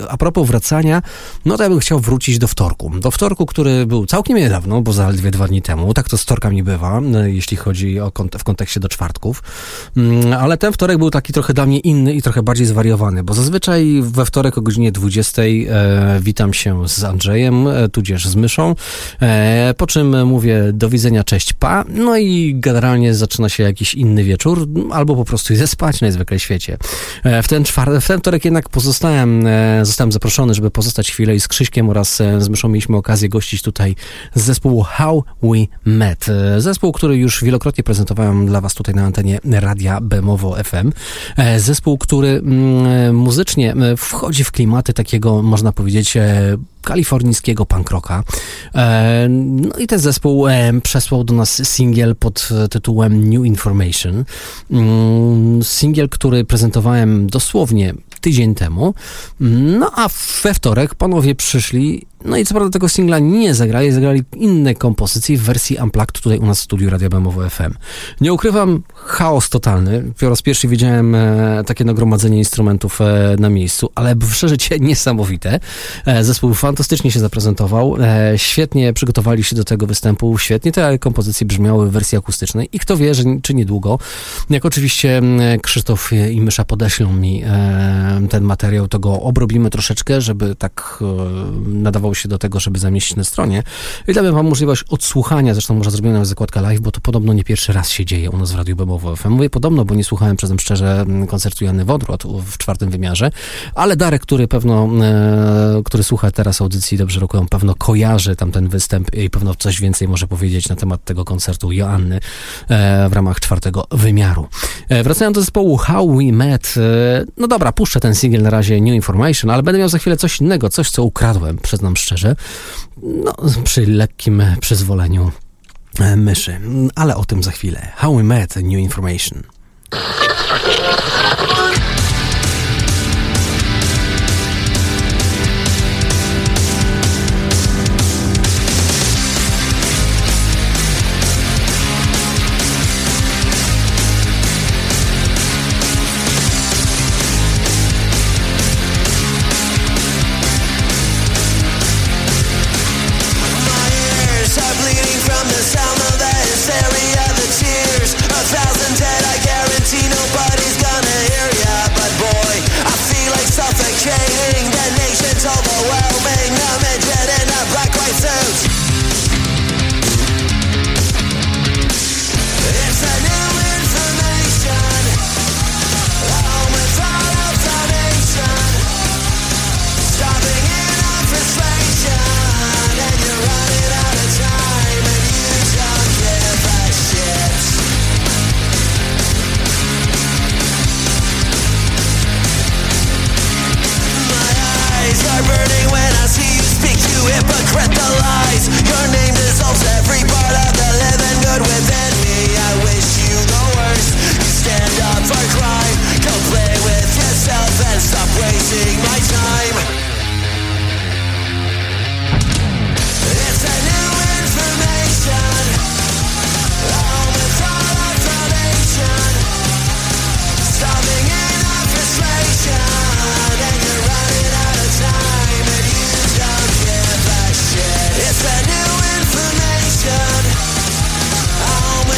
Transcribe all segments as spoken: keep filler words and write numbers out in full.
a propos wracania, no to ja bym chciał wrócić do wtorku. Do wtorku, który był całkiem niedawno, bo zaledwie dwa dni temu. Tak to z wtorkami bywa, jeśli chodzi o kont- w kontekście do czwartków. Ale ten wtorek był taki trochę dla mnie inny i trochę bardziej zwariowany, bo zazwyczaj we wtorek o godzinie dwudziestej e, witam się z Andrzejem, e, tudzież z Myszą, e, po czym mówię do widzenia, cześć, pa, no i generalnie zaczyna się jakiś inny wieczór, albo po prostu idę spać, najzwykle w świecie. E, w, ten czwar- w ten wtorek jednak pozostałem, e, zostałem zaproszony, żeby pozostać chwilę i z Krzyśkiem oraz e, z Myszą mieliśmy okazję gościć tutaj z zespołu How We Met. E, zespół, który już wielokrotnie prezentowałem dla was tutaj na antenie Radia Bemowo F M. E, zespół, który mm, muzycznie wchodzi w klimaty takiego, można powiedzieć, e, kalifornijskiego punk rocka. E, no i ten zespół e, przesłał do nas singiel pod tytułem New Information. Mm, singiel, który prezentowałem dosłownie tydzień temu. No a we wtorek panowie przyszli, no i co prawda tego singla nie zagrali, zagrali inne kompozycje w wersji Unplugged tutaj u nas w studiu Radia Bemowo F M. Nie ukrywam, chaos totalny. Po raz pierwszy widziałem e, takie nagromadzenie instrumentów e, na miejscu, ale przeżycie niesamowite. E, zespół fantastycznie się zaprezentował, e, świetnie przygotowali się do tego występu, świetnie te kompozycje brzmiały w wersji akustycznej i kto wie, że czy niedługo, jak oczywiście Krzysztof i Mysza podeślą mi e, ten materiał, to go obrobimy troszeczkę, żeby tak e, nadawał się do tego, żeby zamieścić na stronie i damy wam możliwość odsłuchania, zresztą może zrobimy nawet zakładkę live, bo to podobno nie pierwszy raz się dzieje u nas w Radiu Bemowo F M. Mówię podobno, bo nie słuchałem, przyznam szczerze, koncertu Joanny Wodrot w czwartym wymiarze, ale Darek, który pewno, e, który słucha teraz audycji Dobrze Rokują, pewno kojarzy tamten występ i pewno coś więcej może powiedzieć na temat tego koncertu Joanny e, w ramach czwartego wymiaru. E, wracając do zespołu How We Met, e, no dobra, puszczę ten singiel na razie New Information, ale będę miał za chwilę coś innego, coś, co ukradłem, przyznam szczerze, no, przy lekkim przyzwoleniu e, Myszy, ale o tym za chwilę. How We Met, New Information. It's a new information.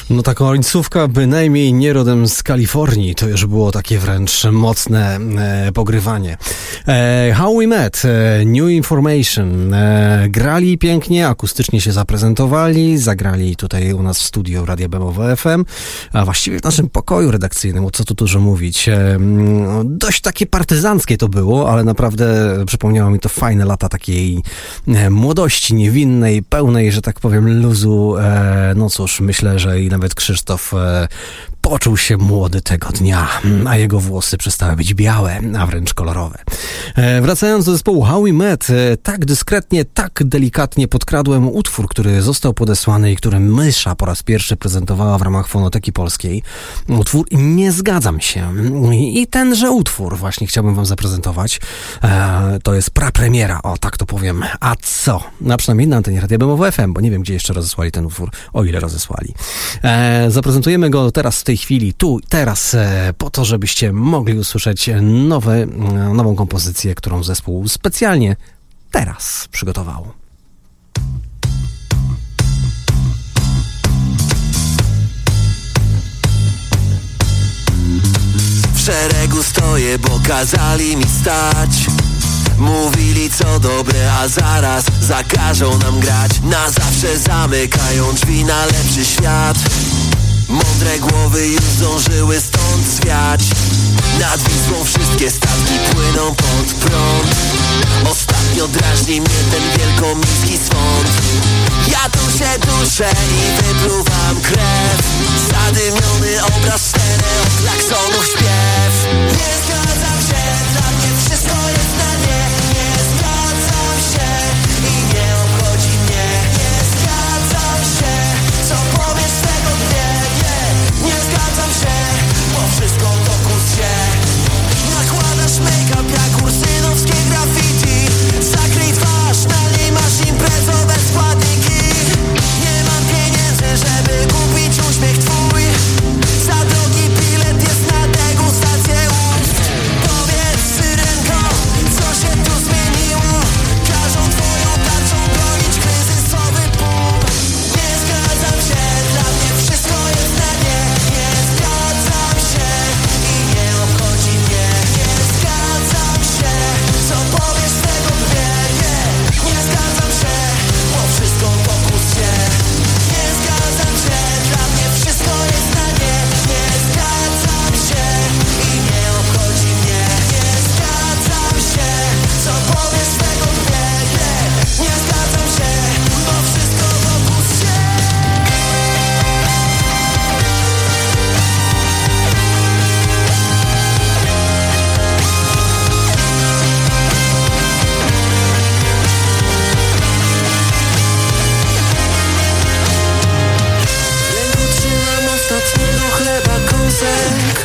No ta końcówka bynajmniej nie rodem z Kalifornii, to już było takie wręcz mocne e, pogrywanie. E, How We Met, e, New Information, e, grali pięknie, akustycznie się zaprezentowali, zagrali tutaj u nas w studiu Radia B M W F M, a właściwie w naszym pokoju redakcyjnym, co tu dużo mówić. E, dość takie partyzanckie to było, ale naprawdę przypomniało mi to fajne lata takiej e, młodości niewinnej, pełnej, że tak powiem, luzu. E, no cóż, myślę, że i nawet Krzysztof e, poczuł się młody tego dnia, a jego włosy przestały być białe, a wręcz kolorowe. E, wracając do zespołu How We Met, e, tak dyskretnie, tak delikatnie podkradłem utwór, który został podesłany i który Mysza po raz pierwszy prezentowała w ramach Fonoteki Polskiej. Utwór Nie zgadzam się. I tenże utwór właśnie chciałbym wam zaprezentować. E, to jest prapremiera, o tak to powiem. A co? A przynajmniej na antenie Radia B M W F M, bo nie wiem, gdzie jeszcze rozesłali ten utwór, o ile rozesłali. E, zaprezentujemy go teraz w tej chwili, tu, teraz, e, po to, żebyście mogli usłyszeć nowe, e, nową kompozycję, którą zespół specjalnie teraz przygotował. W szeregu stoję, bo kazali mi stać. Mówili co dobre, a zaraz zakażą nam grać. Na zawsze zamykają drzwi na lepszy świat. Mądre głowy już zdążyły stąd zwiać. Nad Wisłą wszystkie statki płyną pod prąd. Ostatnio drażni mnie ten wielkomiejski swąd. Ja tu się duszę i wypluwam krew. Zadymiony obraz stereo, klaksonów śpiew. Nie zgadzam się, dla mnie wszystko jest na nie. Nie zgadzam się i nie obchodzi mnie. Nie zgadzam się, co powiesz tego dnie. Nie, nie zgadzam się, bo wszystko wokół się. Nakładasz make-up jak ursynowskie graffiti. Zakryj twarz, na niej masz imprezowe składniki. Nie mam pieniędzy, żeby kupić uśmiech twój. Za drogi bilet jest na degustację ust. Powiedz syrenko, co się tu zmieniło. Każą twoją tarczą bronić kryzysowy boom. Nie zgadzam się, dla mnie wszystko jest na nie. Nie zgadzam się i nie obchodzi mnie. Nie zgadzam się, co powiesz tego dwie. Nie, nie zgadzam się, bo wszystko wokół się. Nie zgadzam się, dla mnie wszystko jest na nie. Nie zgadzam się i nie obchodzi mnie. Nie zgadzam się, co powiesz tego dwie. Nie, nie zgadzam się, bo wszystko wokół się. W ręku trzymam ostatniego chleba kąsek.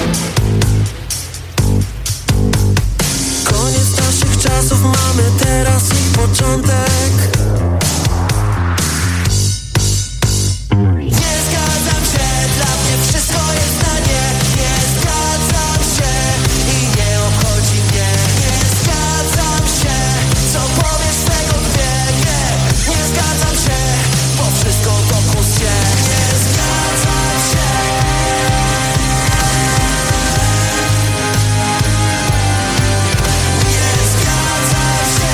Koniec naszych czasów, mamy teraz ich początek. Nie zgadzam się, dla mnie wszystko jest na nie. Nie zgadzam się i nie obchodzi mnie. Nie zgadzam się, co powiesz tego dwie. Nie, nie zgadzam się, bo wszystko wokół się. Nie zgadzam się. Nie zgadzam się,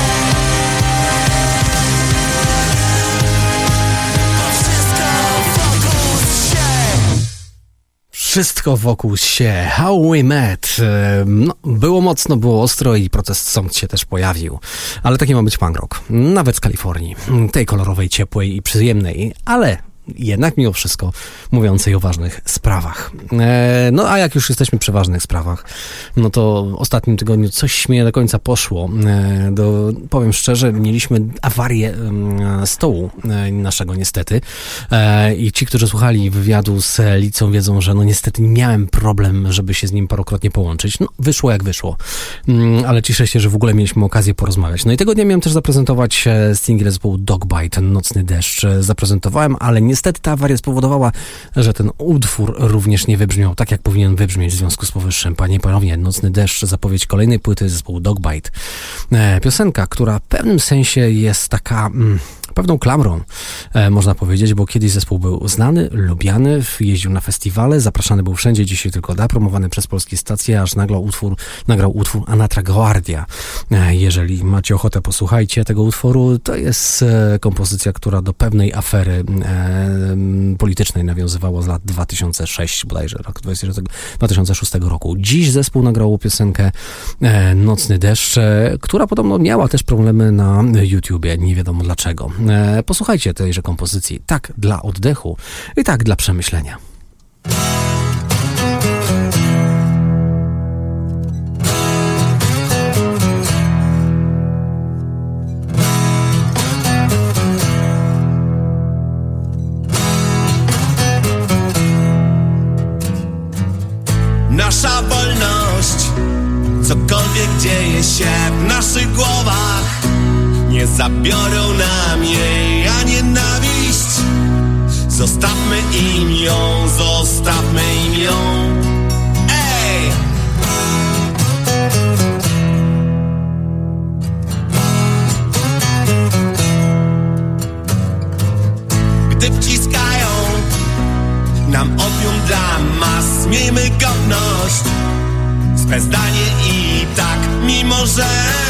bo wszystko wokół się. Wszystko wokół się. How We Met. E, No, było mocno, było ostro i protest song się też pojawił. Ale taki ma być punk rock. Nawet z Kalifornii. Tej kolorowej, ciepłej i przyjemnej. Ale jednak mimo wszystko mówiącej o ważnych sprawach. E, no a jak już jesteśmy przy ważnych sprawach, no to w ostatnim tygodniu coś mi nie do końca poszło. E, do, powiem szczerze, mieliśmy awarię e, stołu e, naszego niestety. E, I ci, którzy słuchali wywiadu z Licą, wiedzą, że no niestety miałem problem, żeby się z nim parokrotnie połączyć. No wyszło jak wyszło. Mm, ale cieszę się, że w ogóle mieliśmy okazję porozmawiać. No i tego dnia miałem też zaprezentować e, singiel zespołu Dogbite, Nocny deszcz. E, zaprezentowałem, ale niestety ta awaria spowodowała, że ten utwór również nie wybrzmiał tak, jak powinien wybrzmieć w związku z powyższym. Panie i panowie, Nocny deszcz, zapowiedź kolejnej płyty zespołu Dogbite. E, piosenka, która w pewnym sensie jest taka... Mm, pewną klamrą, e, można powiedzieć, bo kiedyś zespół był znany, lubiany, jeździł na festiwale, zapraszany był wszędzie, dzisiaj tylko da, promowany przez polskie stacje, aż nagrał utwór, nagrał utwór Anatra Guardia. E, jeżeli macie ochotę, posłuchajcie tego utworu. To jest e, kompozycja, która do pewnej afery e, politycznej nawiązywała z lat dwa tysiące szóstego bodajże, rok dwa tysiące szóstego roku. Dziś zespół nagrał piosenkę e, Nocny deszcz, e, która podobno miała też problemy na YouTubie, nie wiadomo dlaczego. E, posłuchajcie tejże kompozycji, tak dla oddechu i tak dla przemyślenia. Nasza wolność, cokolwiek dzieje się w naszych głowach, nie zabiorą nam jej, a nienawiść zostawmy im ją, zostawmy im ją. Ej! Gdy wciskają nam opium dla mas, miejmy godność, swe zdanie i tak, mimo że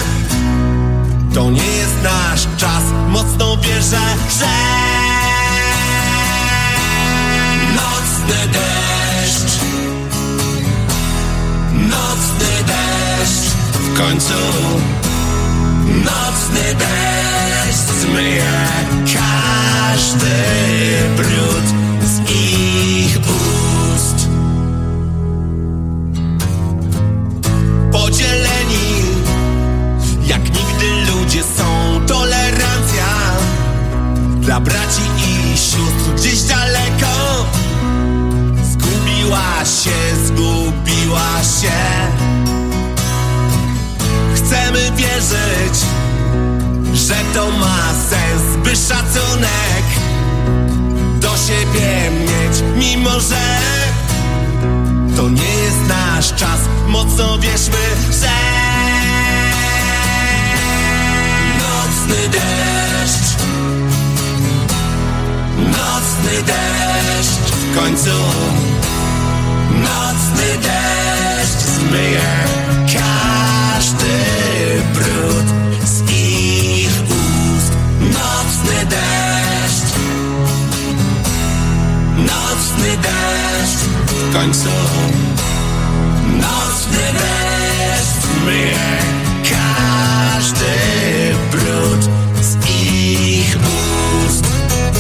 to nie jest nasz czas, mocno wierzę, że nocny deszcz, nocny deszcz, w końcu nocny deszcz zmyje każdy brud z ich ust. Podzieleni jak nigdy ludzie są, tolerancja dla braci i sióstr gdzieś daleko zgubiła się, zgubiła się. Chcemy wierzyć, że to ma sens, by szacunek do siebie mieć, mimo że to nie jest nasz czas, mocno wierzmy, że nocny deszcz, nocny deszcz, w końcu nocny deszcz zmyje każdy brud z ich ust. Nocny deszcz, nocny deszcz, w końcu nocny deszcz zmyje każdy brud z ich ust.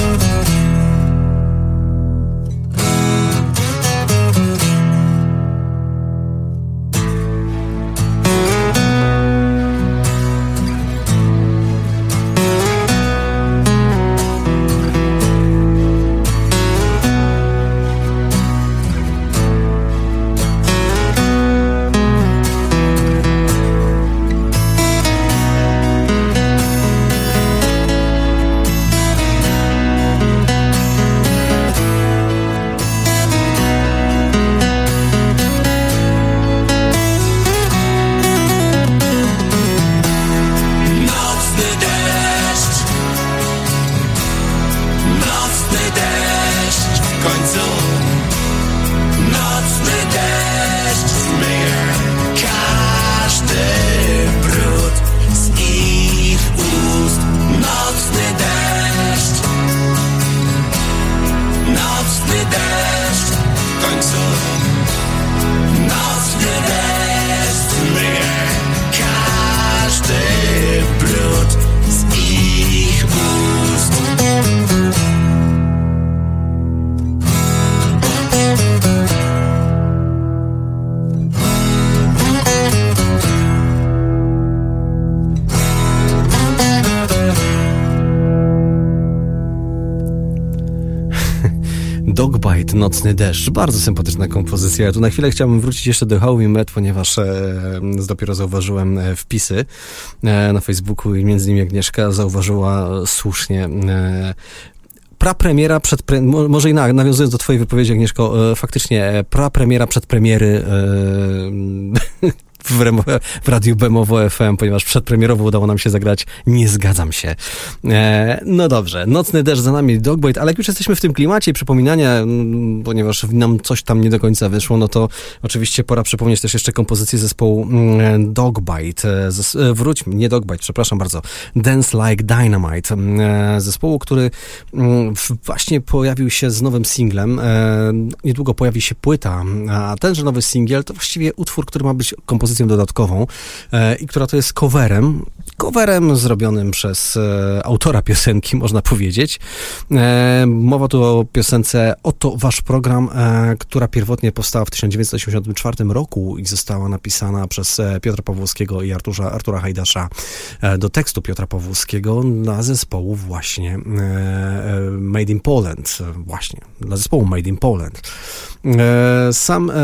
Dogbite, Nocny deszcz. Bardzo sympatyczna kompozycja. Ja tu na chwilę chciałbym wrócić jeszcze do How We Met, ponieważ e, dopiero zauważyłem wpisy e, na Facebooku i między innymi Agnieszka zauważyła słusznie e, prapremiera przed, pre... może i na, nawiązując do twojej wypowiedzi, Agnieszko, e, faktycznie prapremiera przedpremiery e, w, remo, w Radiu Bemowo F M, ponieważ przedpremierowo udało nam się zagrać Nie zgadzam się. E, no dobrze, Nocny deszcz za nami, Dogbite, ale jak już jesteśmy w tym klimacie przypominania, m, ponieważ nam coś tam nie do końca wyszło, no to oczywiście pora przypomnieć też jeszcze kompozycję zespołu m, Dogbite. Zes, wróćmy, nie Dogbite, przepraszam bardzo. Dance Like Dynamite. E, zespołu, który m, właśnie pojawił się z nowym singlem. E, niedługo pojawi się płyta, a tenże nowy singiel to właściwie utwór, który ma być kompozycją dodatkową e, i która to jest coverem, coverem zrobionym przez e, autora piosenki, można powiedzieć. E, mowa tu o piosence Oto wasz program, e, która pierwotnie powstała w tysiąc dziewięćset osiemdziesiątym czwartym roku i została napisana przez e, Piotra Pawłowskiego i Arturza, Artura Hajdasza e, do tekstu Piotra Pawłowskiego dla zespołu właśnie e, Made in Poland. Właśnie, dla zespołu Made in Poland. E, sam e,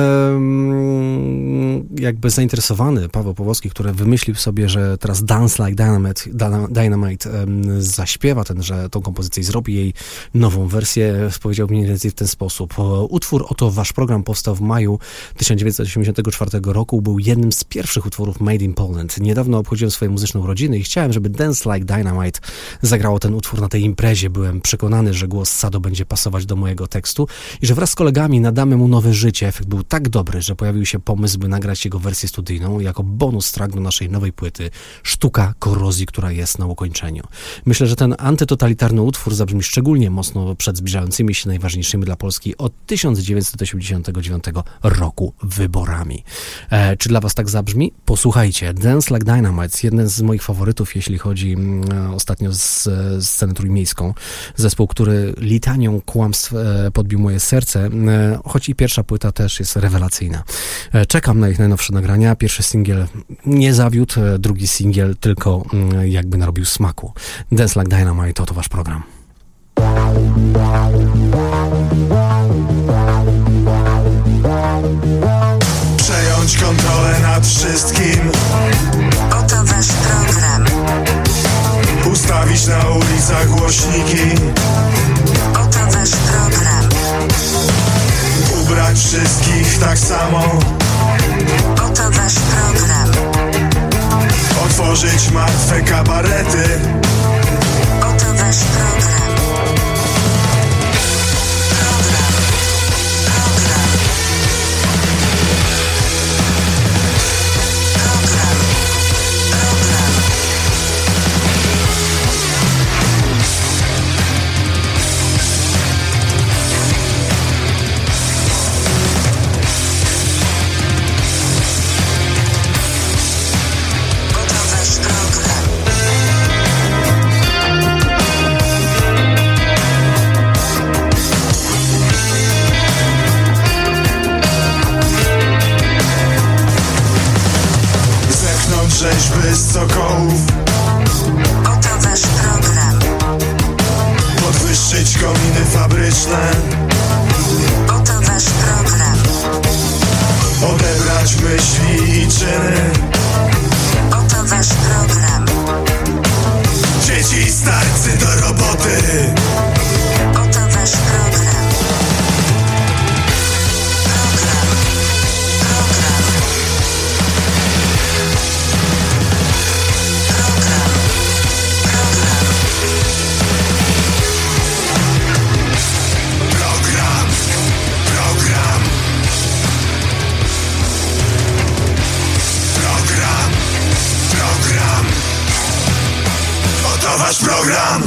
jakby zainteresowany Paweł Pawłowski, który wymyślił sobie, że teraz Dance Like Dynamite, Dynamite e, zaśpiewa ten, że tą kompozycję zrobi jej nową wersję, powiedział mniej więcej w ten sposób. Utwór Oto wasz program powstał w maju tysiąc dziewięćset osiemdziesiątego czwartego roku, był jednym z pierwszych utworów Made in Poland. Niedawno obchodziłem swoją muzyczną rodzinę i chciałem, żeby Dance Like Dynamite zagrało ten utwór na tej imprezie. Byłem przekonany, że głos Sado będzie pasować do mojego tekstu i że wraz z kolegami nadamy mu nowe życie. Efekt był tak dobry, że pojawił się pomysł, by nagrać jego wersję studyjną jako bonus track do naszej nowej płyty Sztuka korozji, która jest na ukończeniu. Myślę, że ten antytotalitarny utwór zabrzmi szczególnie mocno przed zbliżającymi się najważniejszymi dla Polski od tysiąc dziewięćset osiemdziesiątego dziewiątego roku wyborami. E, czy dla was tak zabrzmi? Posłuchajcie. Dance Like Dynamite, jeden z moich faworytów, jeśli chodzi e, ostatnio z, z scenę trójmiejską. Zespół, który litanią kłamstw e, podbił moje serce, e, choć i pierwsza płyta też jest rewelacyjna. E, czekam na ich najnowsze nagrania. Pierwszy singiel nie zawiódł, e, drugi singiel tylko e, jakby narobił smaku. Dance Like Dynamite, oto wasz program. Przejąć kontrolę nad wszystkim. Oto wasz program. Ustawić na ulicach głośniki. Oto wasz program. Ubrać wszystkich tak samo. Oto wasz program. Otworzyć martwe kabarety. Oto wasz program. Rzeźby z sokołów. Oto wasz program. Podwyższyć kominy fabryczne. Oto wasz program. Odebrać myśli i czyny. Oto wasz program. Dzieci i starcy do roboty. Oto wasz program. Program. Program. Program. Program. Program. Program. Program. Oto wasz program.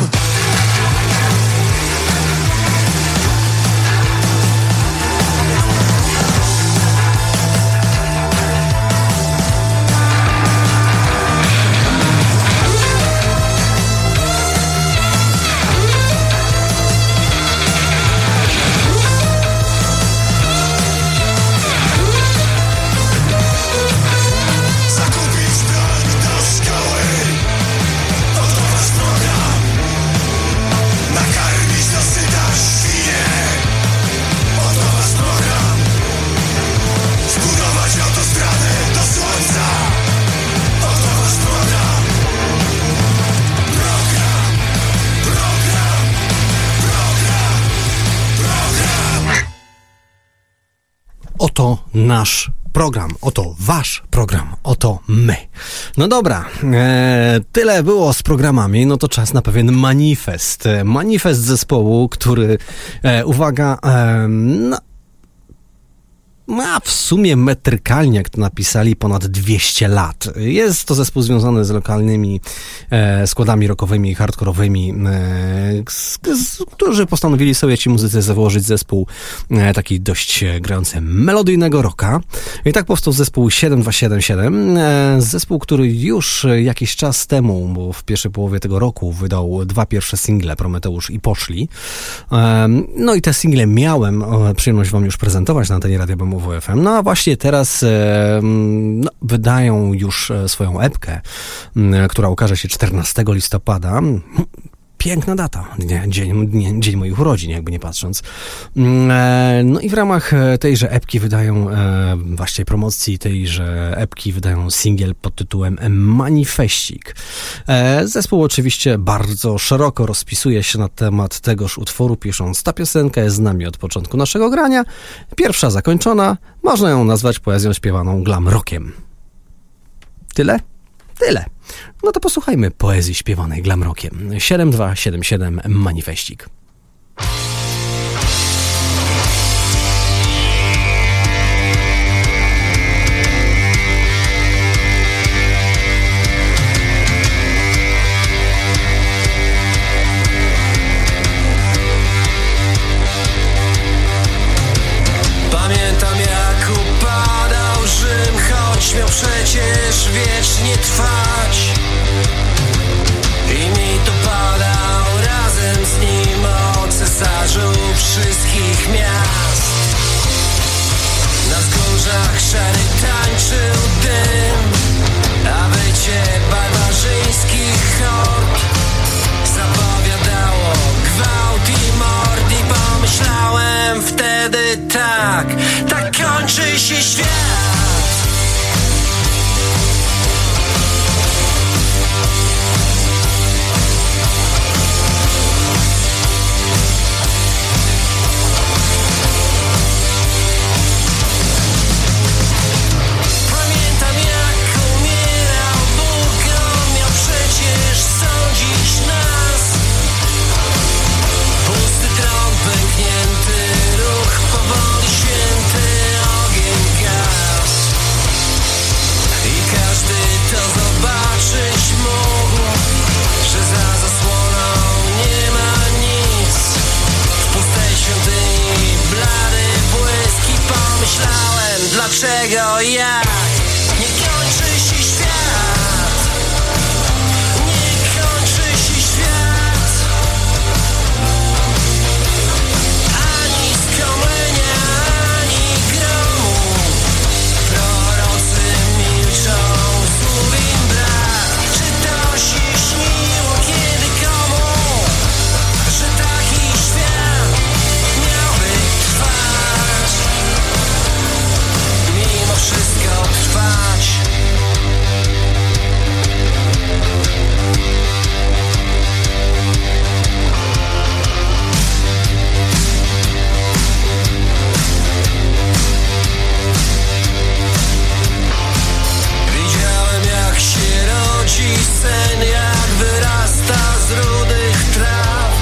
Oto nasz program, oto wasz program, oto my. No dobra, e, tyle było z programami, no to czas na pewien manifest. Manifest zespołu, który, e, uwaga, e, no, ma w sumie metrykalnie, jak to napisali, ponad dwieście lat. Jest to zespół związany z lokalnymi e, składami rockowymi i hardkorowymi, e, z, z, którzy postanowili sobie ci muzycy założyć zespół e, taki dość grający melodyjnego rocka. I tak powstał zespół siedem dwa siedem siedem. E, zespół, który już jakiś czas temu, bo w pierwszej połowie tego roku wydał dwa pierwsze single, Prometeusz i Poszli. E, no i te single miałem e, przyjemność wam już prezentować na antenie Radia B M W F M. No a właśnie teraz e, no, wydają już swoją epkę, e, która ukaże się czternastego listopada. Piękna data, nie, dzień, nie, dzień moich urodzin, jakby nie patrząc. E, no i w ramach tejże epki wydają, e, właśnie promocji tejże epki wydają singiel pod tytułem Manifestik. E, zespół oczywiście bardzo szeroko rozpisuje się na temat tegoż utworu, pisząc: ta piosenka jest z nami od początku naszego grania, pierwsza zakończona, można ją nazwać poezją śpiewaną glam rockiem. Tyle? Tyle. No to posłuchajmy poezji śpiewanej glam rockiem. siedem dwa siedem siedem Manifestik. Pamiętam, jak upadał Rzym, choć miał przecież wiecznie trwać. I mi dopadał razem z nim o cesarzu wszystkich miast. Na wzgórzach szary tańczył dym, a wycie barbarzyńskich hord zapowiadało gwałt i mord. I pomyślałem wtedy tak, tak kończy się świat. Dlaczego, jak nie kończy się świat? Nie kończy się świat. Ani skomlenia, ani gromu. Prorocy milczą, słów im brak. Czy to się śniło kiedy komu, że taki świat miałby trwać? Mimo wszystko trwać. Widziałem, jak się rodzi sen, jak wyrasta z rudych traw.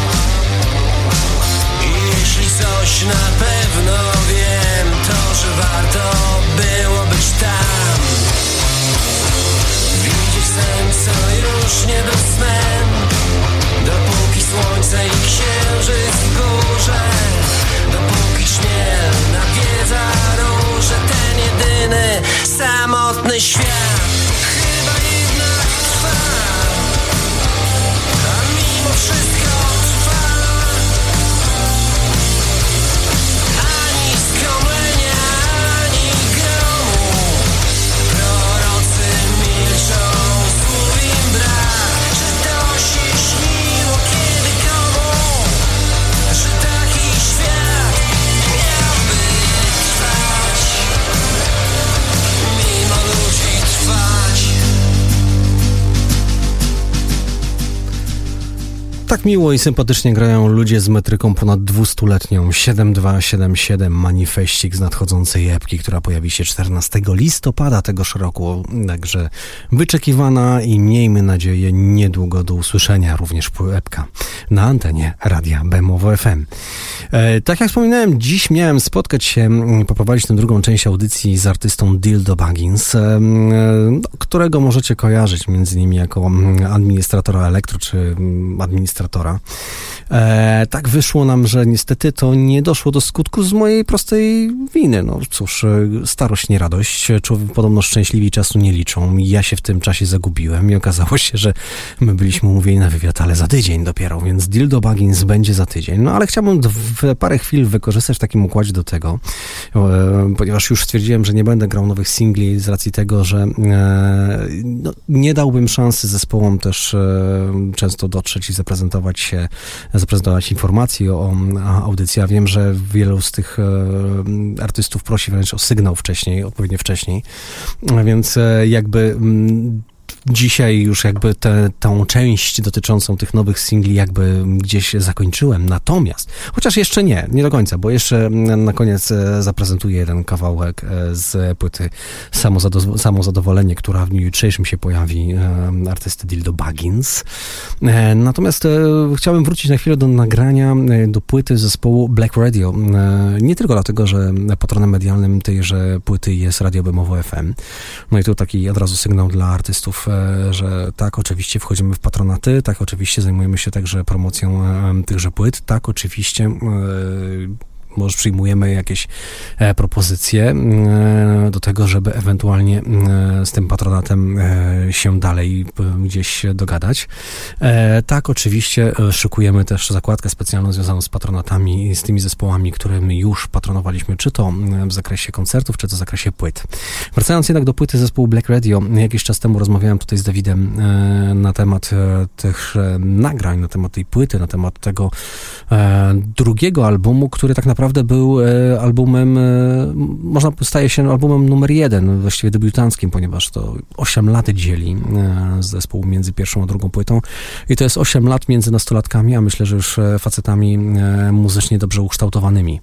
I jeśli coś na pewno wiem, to że warto było być tam. Widzieć sen, co już nie był snem, dopóki słońce i księżyc w górze, dopóki czmiel nawiedza róże. Ten jedyny, samotny świat chyba jednak trwa, a mimo wszystko trwa. Tak miło i sympatycznie grają ludzie z metryką ponad dwustuletnią. siedem dwa siedem siedem manifestik z nadchodzącej epki, która pojawi się czternastego listopada tegoż roku. Także wyczekiwana i miejmy nadzieję niedługo do usłyszenia również epka na antenie Radia Bemowo F M. E, tak jak wspominałem, dziś miałem spotkać się, poprowadzić tę drugą część audycji z artystą Dildo Baggins, e, którego możecie kojarzyć między innymi jako administratora elektro czy administratora E, tak wyszło nam, że niestety to nie doszło do skutku z mojej prostej winy. No cóż, starość nie radość. Człowiek podobno szczęśliwi czasu nie liczą. Ja się w tym czasie zagubiłem i okazało się, że my byliśmy umówieni na wywiad, ale za tydzień dopiero, więc Dildo Baggins będzie za tydzień. No ale chciałbym w parę chwil wykorzystać w takim układzie do tego, e, ponieważ już stwierdziłem, że nie będę grał nowych singli z racji tego, że e, no, nie dałbym szansy zespołom też e, często dotrzeć i zaprezentować się, zaprezentować informacji o, o audycji. Ja wiem, że wielu z tych e, artystów prosi wręcz o sygnał wcześniej, odpowiednio wcześniej, więc e, jakby m, dzisiaj już jakby tę tą część dotyczącą tych nowych singli jakby gdzieś zakończyłem. Natomiast, chociaż jeszcze nie, nie do końca, bo jeszcze na koniec zaprezentuję jeden kawałek z płyty Samozado- Samozadowolenie, która w dniu jutrzejszym się pojawi, artysty Dildo Baggins. Natomiast chciałem wrócić na chwilę do nagrania, do płyty zespołu Black Radio. Nie tylko dlatego, że patronem medialnym tejże płyty jest Radio Bemowo F M. No i tu taki od razu sygnał dla artystów, że tak, oczywiście wchodzimy w patronaty, tak, oczywiście zajmujemy się także promocją e, tychże płyt, tak, oczywiście e, może przyjmujemy jakieś e, propozycje e, do tego, żeby ewentualnie e, z tym patronatem e, się dalej e, gdzieś dogadać. E, tak, oczywiście e, szykujemy też zakładkę specjalną związaną z patronatami i z tymi zespołami, którymi już patronowaliśmy, czy to w zakresie koncertów, czy to w zakresie płyt. Wracając jednak do płyty zespołu Black Radio, jakiś czas temu rozmawiałem tutaj z Dawidem e, na temat e, tych e, nagrań, na temat tej płyty, na temat tego e, drugiego albumu, który tak naprawdę był e, albumem, e, można staje się albumem numer jeden, właściwie debiutanckim, ponieważ to osiem lat dzieli e, zespół między pierwszą a drugą płytą i to jest osiem lat między nastolatkami, a myślę, że już facetami e, muzycznie dobrze ukształtowanymi.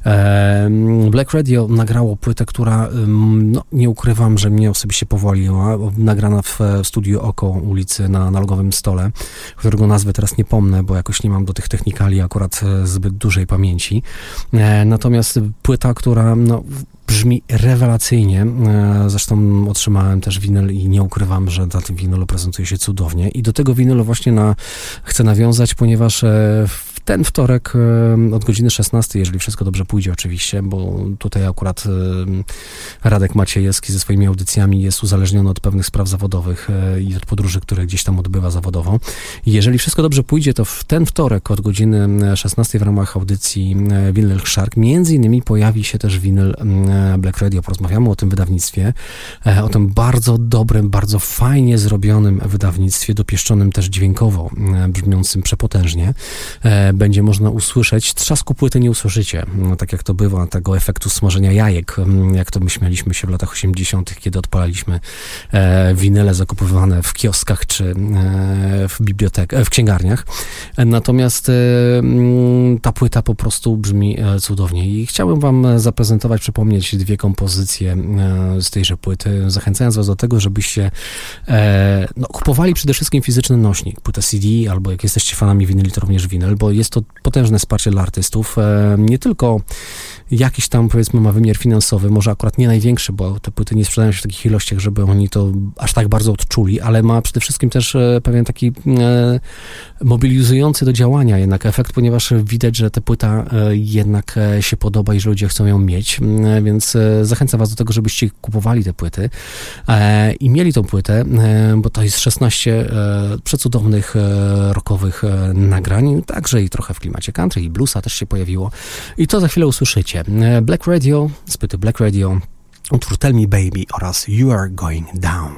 E, Black Radio nagrało płytę, która, no, nie ukrywam, że mnie osobiście powoliła, nagrana w studiu Oko ulicy na Analogowym Stole, którego nazwy teraz nie pomnę, bo jakoś nie mam do tych technikali akurat zbyt dużej pamięci. Natomiast płyta, która no, brzmi rewelacyjnie. Zresztą otrzymałem też winyl i nie ukrywam, że na tym winylu prezentuje się cudownie. I do tego winylu właśnie na, chcę nawiązać, ponieważ w ten wtorek od godziny szesnastej, jeżeli wszystko dobrze pójdzie oczywiście, bo tutaj akurat Radek Maciejewski ze swoimi audycjami jest uzależniony od pewnych spraw zawodowych i od podróży, które gdzieś tam odbywa zawodowo. Jeżeli wszystko dobrze pójdzie, to w ten wtorek od godziny szesnastej w ramach audycji Vinyl Shark między innymi pojawi się też winyl Black Radio. Porozmawiamy o tym wydawnictwie, o tym bardzo dobrym, bardzo fajnie zrobionym wydawnictwie, dopieszczonym też dźwiękowo, brzmiącym przepotężnie. Będzie można usłyszeć, trzasku płyty nie usłyszycie, no, tak jak to bywa, tego efektu smażenia jajek, jak to my śmialiśmy się w latach osiemdziesiątych, kiedy odpalaliśmy e, winyle zakupywane w kioskach czy e, w bibliotekach, w księgarniach. Natomiast e, ta płyta po prostu brzmi e, cudownie i chciałbym wam zaprezentować, przypomnieć dwie kompozycje e, z tejże płyty, zachęcając was do tego, żebyście e, no, kupowali przede wszystkim fizyczny nośnik, płytę C D, albo jak jesteście fanami winyli, to również winyl, bo jest to potężne wsparcie dla artystów. Nie tylko jakiś tam, powiedzmy, ma wymiar finansowy, może akurat nie największy, bo te płyty nie sprzedają się w takich ilościach, żeby oni to aż tak bardzo odczuli, ale ma przede wszystkim też pewien taki e, mobilizujący do działania jednak efekt, ponieważ widać, że ta płyta e, jednak e, się podoba i że ludzie chcą ją mieć, e, więc e, zachęcam was do tego, żebyście kupowali te płyty e, i mieli tą płytę, e, bo to jest szesnaście e, przecudownych e, rockowych e, nagrań, także i trochę w klimacie country i bluesa też się pojawiło i to za chwilę usłyszycie. Black Radio, z płyty Black Radio, utwór Tell Me Baby oraz You Are Going Down.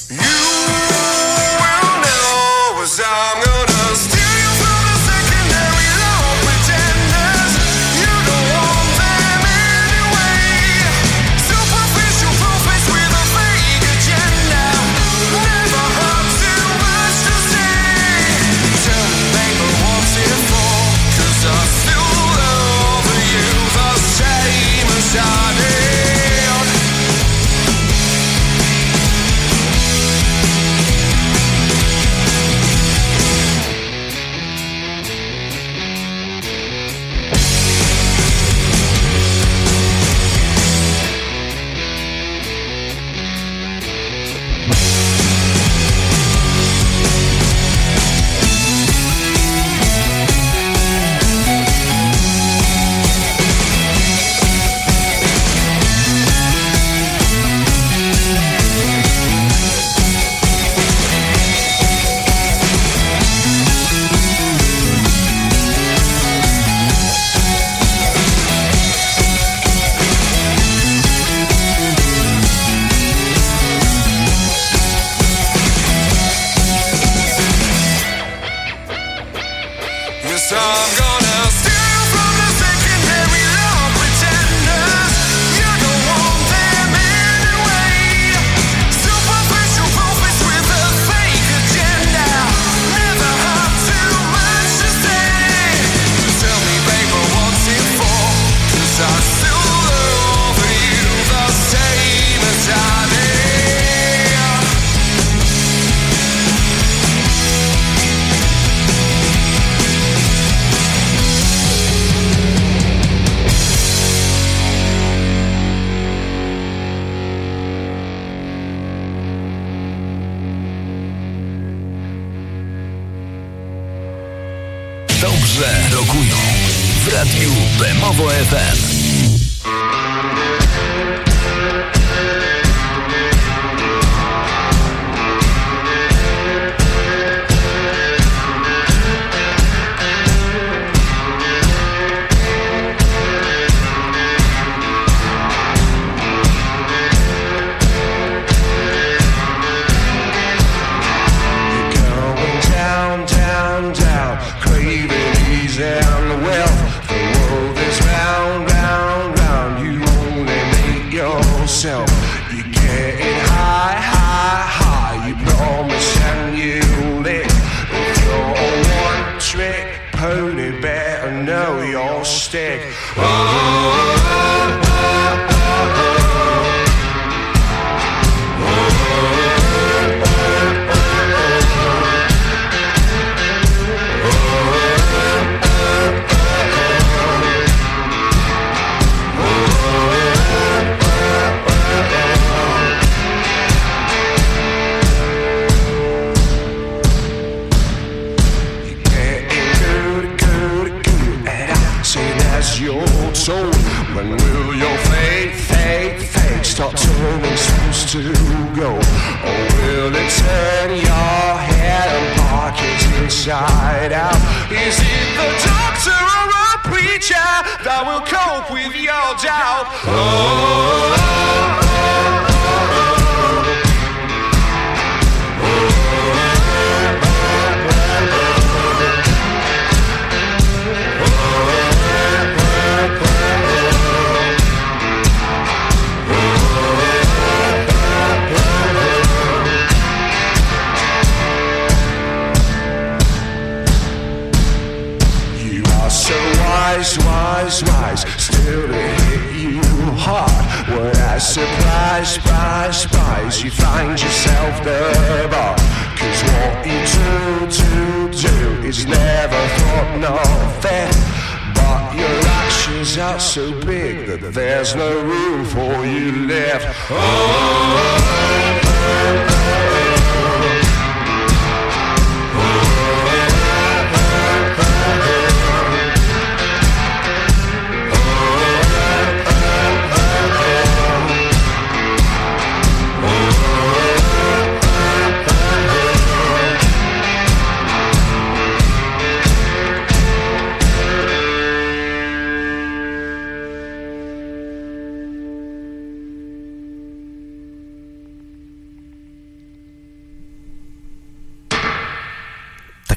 Dobrze rokują w Radiu Bemowo F M.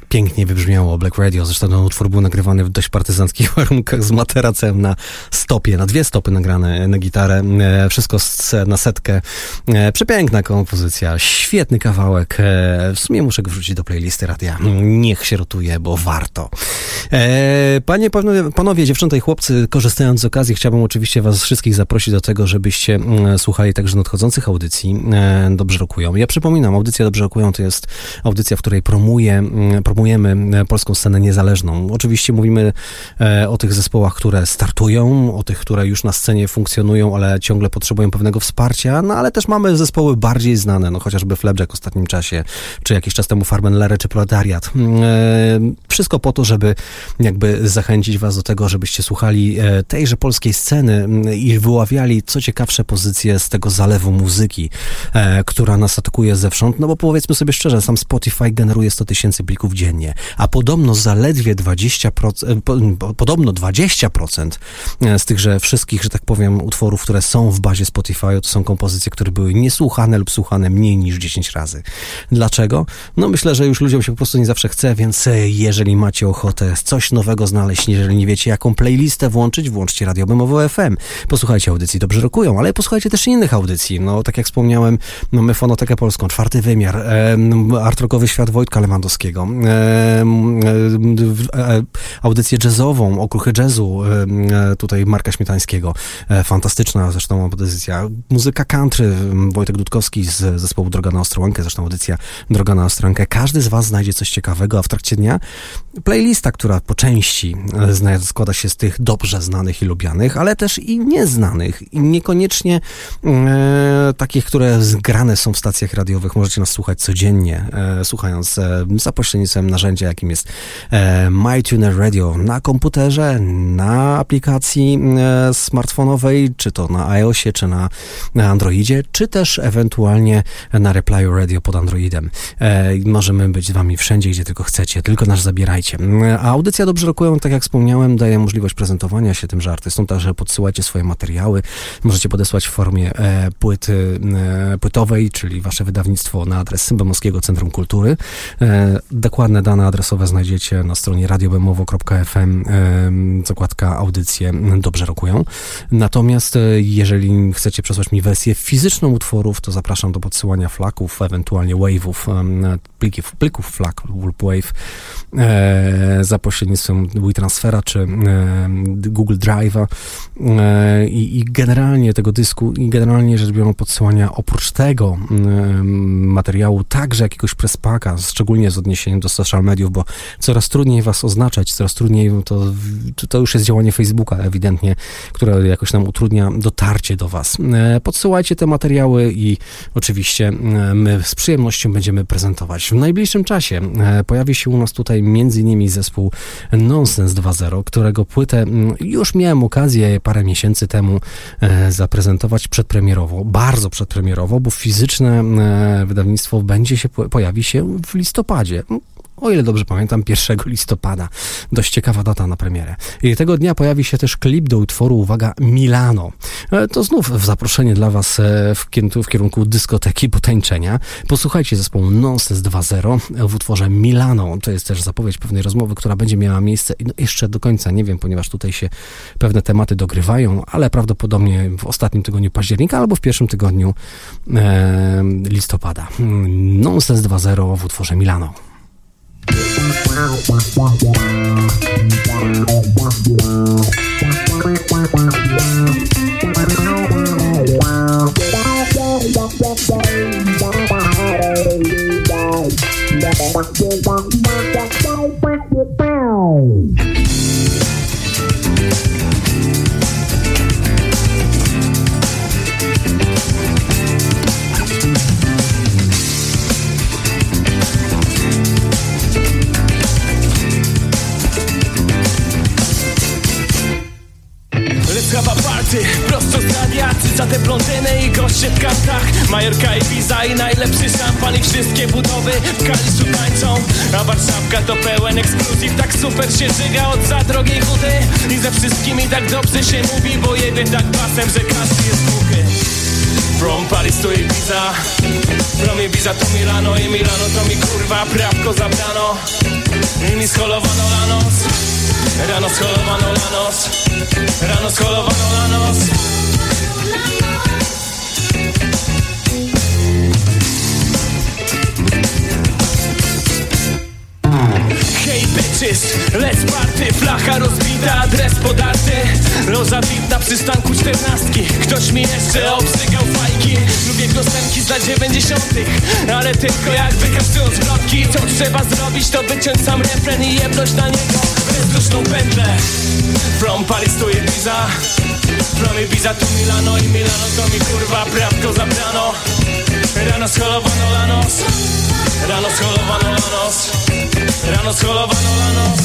Pięknie wybrzmiało Black Radio, zresztą ten utwór był nagrywany w dość partyzanckich warunkach z materacem na stopie, na dwie stopy nagrane na gitarę, e, wszystko z, na setkę. E, przepiękna kompozycja, świetny kawałek, e, w sumie muszę go wrzucić do playlisty radia. Niech się rotuje, bo warto. E, panie, panowie, panowie, dziewczęta i chłopcy, korzystając z okazji, chciałbym oczywiście was wszystkich zaprosić do tego, żebyście e, słuchali także nadchodzących audycji e, Dobrze Rokują. Ja przypominam, audycja Dobrze Rokują to jest audycja, w której promuję, promujemy polską scenę niezależną. Oczywiście mówimy e, o tych zespołach, które startują, o tych, które już na scenie funkcjonują, ale ciągle potrzebują pewnego wsparcia, no ale też mamy zespoły bardziej znane, no chociażby Flapjack w ostatnim czasie, czy jakiś czas temu Farben Lery, czy Proletariat. E, wszystko po to, żeby jakby zachęcić was do tego, żebyście słuchali e, tejże polskiej sceny i wyławiali co ciekawsze pozycje z tego zalewu muzyki, e, która nas atakuje zewsząd, no bo powiedzmy sobie szczerze, sam Spotify generuje sto tysięcy plików dziennie, a podobno zaledwie dwadzieścia procent, po, podobno dwadzieścia procent z tychże wszystkich, że tak powiem, utworów, które są w bazie Spotify, to są kompozycje, które były niesłuchane lub słuchane mniej niż dziesięć razy. Dlaczego? No myślę, że już ludziom się po prostu nie zawsze chce, więc jeżeli macie ochotę coś nowego znaleźć, jeżeli nie wiecie, jaką playlistę włączyć, włączcie Radio Bemowo F M. Posłuchajcie audycji Dobrze Rokują, ale posłuchajcie też innych audycji. No tak jak wspomniałem, mamy Fonotekę Polską, Czwarty Wymiar, e, Art Rockowy Świat Wojtka Lewandowskiego, e, e, audycję jazzową, Okruchy Jazzu, e, tutaj Marka Śmietańskiego. E, fantastyczna zresztą audycja. Muzyka country, Wojtek Dudkowski z zespołu Droga na Ostrołękę, zresztą audycja Droga na Ostrołękę. Każdy z was znajdzie coś ciekawego, a w trakcie dnia playlista, która po części składa się z tych dobrze znanych i lubianych, ale też i nieznanych i niekoniecznie e, takich, które zgrane są w stacjach radiowych. Możecie nas słuchać codziennie, e, słuchając e, za pośrednictwem narzędzia, jakim jest e, MyTuner Radio na komputerze, na aplikacji e, smartfonowej, czy to na iOSie, czy na, na Androidzie, czy też ewentualnie na Replyu Radio pod Androidem. E, możemy być z wami wszędzie, gdzie tylko chcecie, tylko nas zabierajcie. A audycja Dobrze Rokują, tak jak wspomniałem, daje możliwość prezentowania się tymże artystom, także podsyłajcie swoje materiały. Możecie podesłać w formie e, płyty e, płytowej, czyli wasze wydawnictwo na adres Bemowskiego Centrum Kultury. E, dokładne dane adresowe znajdziecie na stronie radio bemowo kropka f m, e, zakładka audycje Dobrze Rokują. Natomiast e, jeżeli chcecie przesłać mi wersję fizyczną utworów, to zapraszam do podsyłania flaków, ewentualnie wave'ów, e, plików, plików flag lub wave e, za pośrednictwem WeTransfera czy e, Google Drive'a e, i, i generalnie tego dysku i generalnie rzecz biorąc podsyłania oprócz tego e, materiału także jakiegoś presspacka, szczególnie z odniesieniem do social mediów, bo coraz trudniej was oznaczać, coraz trudniej to, to już jest działanie Facebooka ewidentnie, które jakoś nam utrudnia dotarcie do was. E, podsyłajcie te materiały i oczywiście e, my z przyjemnością będziemy prezentować. W najbliższym czasie e, pojawi się u nas tutaj między innymi zespół Nonsense dwa zero, którego płytę już miałem okazję parę miesięcy temu e, zaprezentować przedpremierowo, bardzo przedpremierowo, bo fizyczne e, wydawnictwo będzie się, pojawi się w listopadzie. O ile dobrze pamiętam, pierwszego listopada. Dość ciekawa data na premierę. I tego dnia pojawi się też klip do utworu, uwaga, Milano. To znów zaproszenie dla was w, w kierunku dyskoteki, potańczenia. Posłuchajcie zespołu Nonsense dwa zero w utworze Milano. To jest też zapowiedź pewnej rozmowy, która będzie miała miejsce no jeszcze do końca, nie wiem, ponieważ tutaj się pewne tematy dogrywają, ale prawdopodobnie w ostatnim tygodniu października albo w pierwszym tygodniu e, listopada. Nonsense dwa zero w utworze Milano. Prosto z radia, za te blondyny i goście w kartach. Majorka i Ibiza i najlepszy szampan i wszystkie budowy w Kaliszu tańczą. A Warszawka to pełen ekskluzyw, tak super się żyga od za drogiej wody. I ze wszystkimi tak dobrze się mówi, bo jebie tak pasem, że każdy jest głuchy. From Paris to Ibiza, from Ibiza to Milano, i Milano to mi kurwa prawko zabrano. I mi scholowano lanos, rano scholowano lanos, rano scholowano lanos. Hej bitches, let's party, flacha rozbita, adres podarty, loża V I P na przystanku czternastki. Ktoś mi jeszcze obsygał fajki. Lubię piosenki z lat dziewięćdziesiątych, ale tylko jak wykazują zwrotki. Co trzeba zrobić, to wyciąć sam refren i jebnąć na niego bezduszną pętlę. From Paris to Ibiza, from Ibiza to Milano, i Milano to mi kurwa prawko zabrano. Rano scholowano lanos, rano scholowano lanos, rano scholowano lanos.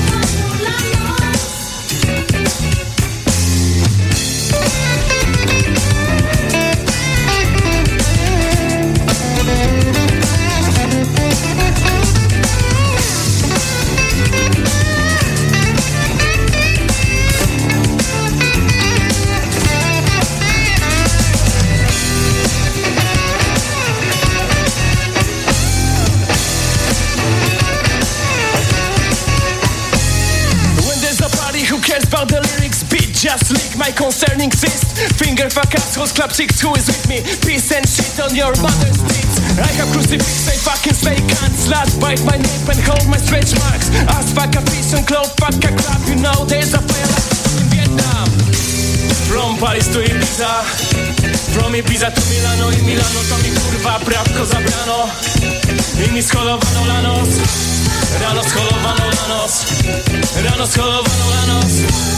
About the lyrics, beat just lick my concerning cyst. Finger fuck assholes, club chicks, who is with me? Peace and shit on your mother's tits. I have crucifix, I fucking slay cunts. Slut bite my nape and hold my stretch marks. Ass fuck a fish and clove fuck a crap. You know there's a fire in Vietnam. From Paris to Ibiza, from Ibiza to Milano, i Milano to mi kurwa prawko zabrano. I mi scholowano lanos, rano scholowano lanos, rano scholowano lanos.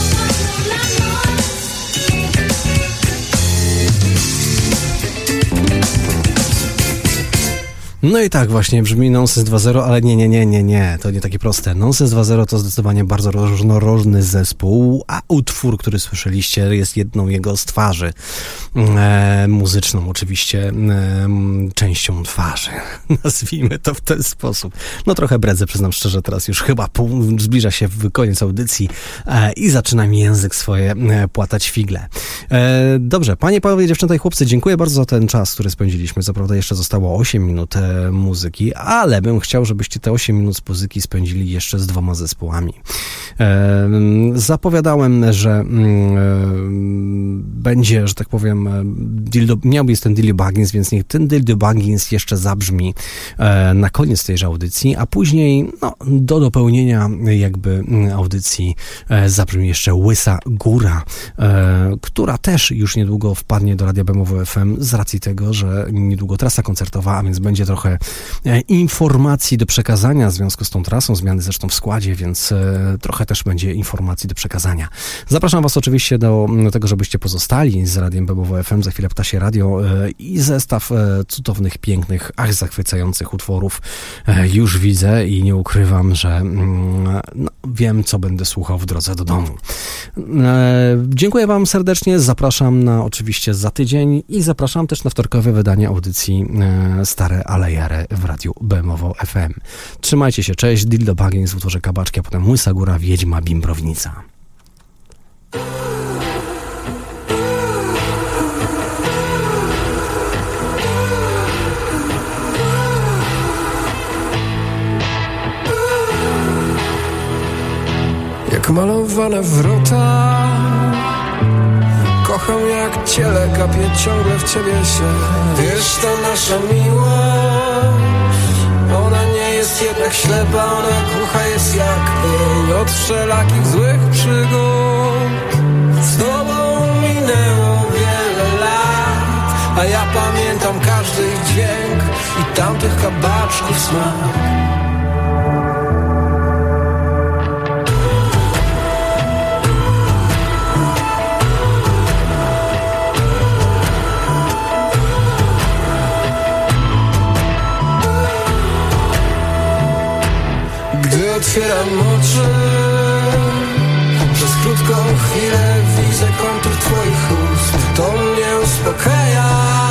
No i tak właśnie brzmi Nonsens dwa zero, ale nie, nie, nie, nie, nie, to nie takie proste. Nonsens dwa zero to zdecydowanie bardzo różnorodny zespół, a utwór, który słyszeliście, jest jedną jego z twarzy. E, muzyczną oczywiście e, częścią twarzy. Nazwijmy to w ten sposób. No trochę bredzę, przyznam szczerze, teraz już chyba pół, zbliża się koniec audycji e, i zaczyna mi język swoje e, płatać figle. E, dobrze, panie, panowie, dziewczęta i chłopcy, dziękuję bardzo za ten czas, który spędziliśmy. Co prawda jeszcze zostało osiem minut e, muzyki, ale bym chciał, żebyście te osiem minut z muzyki spędzili jeszcze z dwoma zespołami. E, zapowiadałem, że e, będzie, że tak powiem, Dildo, miał być ten Dildo Baggins, więc niech ten Dildo Baggins jeszcze zabrzmi e, na koniec tejże audycji, a później no, do dopełnienia jakby audycji e, zabrzmi jeszcze Łysa Góra, e, która też już niedługo wpadnie do Radia Bemowo F M z racji tego, że niedługo trasa koncertowa, a więc będzie trochę e, informacji do przekazania w związku z tą trasą, zmiany zresztą w składzie, więc e, trochę też będzie informacji do przekazania. Zapraszam was oczywiście do, do tego, żebyście pozostali z Radiem Bemowo F M, za chwilę Ptasie Radio e, i zestaw e, cudownych, pięknych, ach zachwycających utworów e, już widzę i nie ukrywam, że mm, no, wiem, co będę słuchał w drodze do domu. E, dziękuję wam serdecznie, zapraszam na oczywiście za tydzień i zapraszam też na wtorkowe wydanie audycji e, Stare ale jare w Radiu Bemowo F M. Trzymajcie się, cześć, Dildo Baggins w utworze Kabaczki, a potem Łysa Góra, Wiedźma Bimbrownica. Jak malowane wrota, kocham jak ciele, gapię ciągle w ciebie się. Wiesz, ta nasza miłość, ona nie jest jednak ślepa, ona głucha jest jak pień od wszelakich złych przygód. Z tobą minęło wiele lat, a ja pamiętam każdy ich dźwięk i tamtych kabaczków smak. Otwieram oczy, przez krótką chwilę widzę kontur twoich ust. To mnie uspokaja,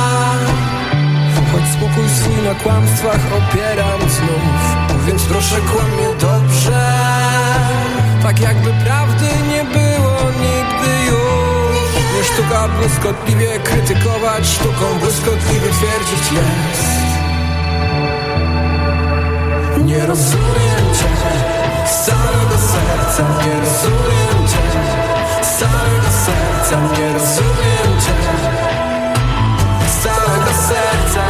choć spokój swój na kłamstwach opieram znów. Więc proszę kłam mnie dobrze, tak jakby prawdy nie było nigdy już. Nie sztuka błyskotliwie krytykować, sztuką błyskotliwie twierdzić jest. Nie rozumiem cię z całego serca, nie rozumiem cię z całego serca, nie rozumiem cię z całego serca.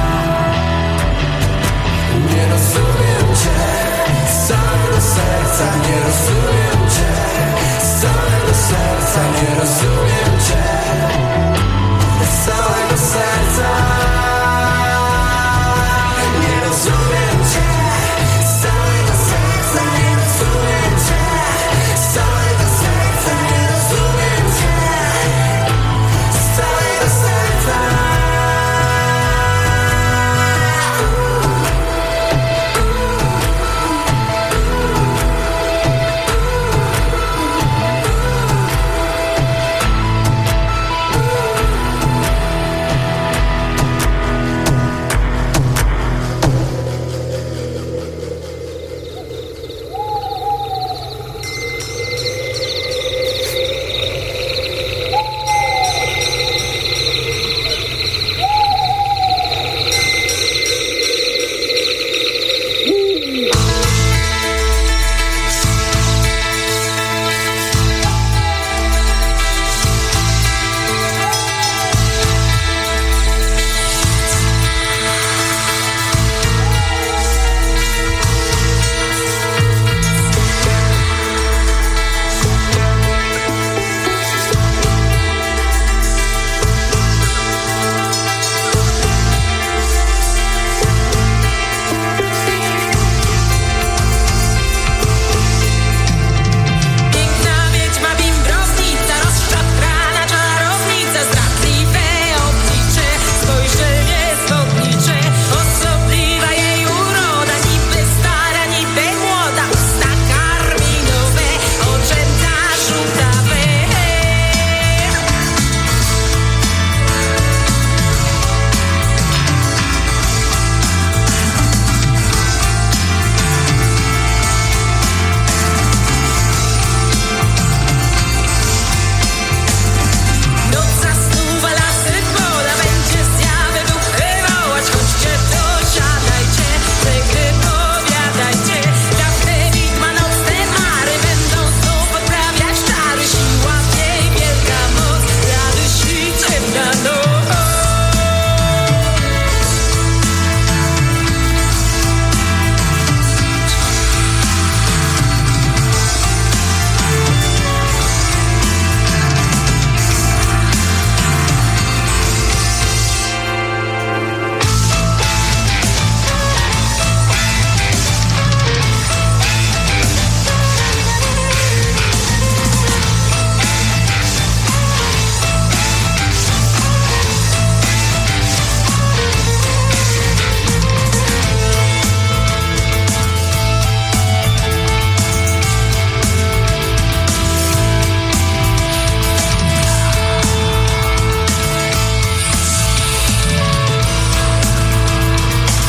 Nie rozumiem cię z całego serca, nie rozumiem cię z całego serca, nie rozumiem cię z całego serca. Nie rozumiem cię z całego serca, nie rozumiem cię z całego serca, nie rozumiem cię z całego serca.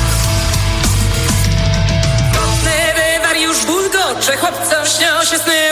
Że chłopcom śnią się sny